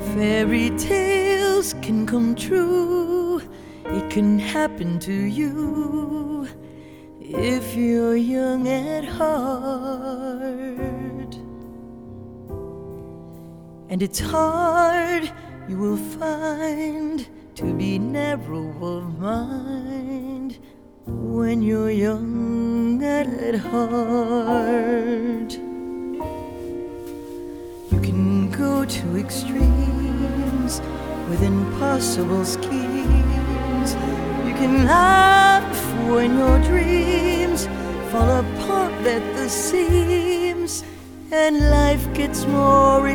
Fairy tales can come true. It can happen to you if you're young at heart. And it's hard, you will find, to be narrow of mind when you're young at heart. You can go to extremes with impossible schemes. You can laugh when your dreams fall apart at the seams, and life gets more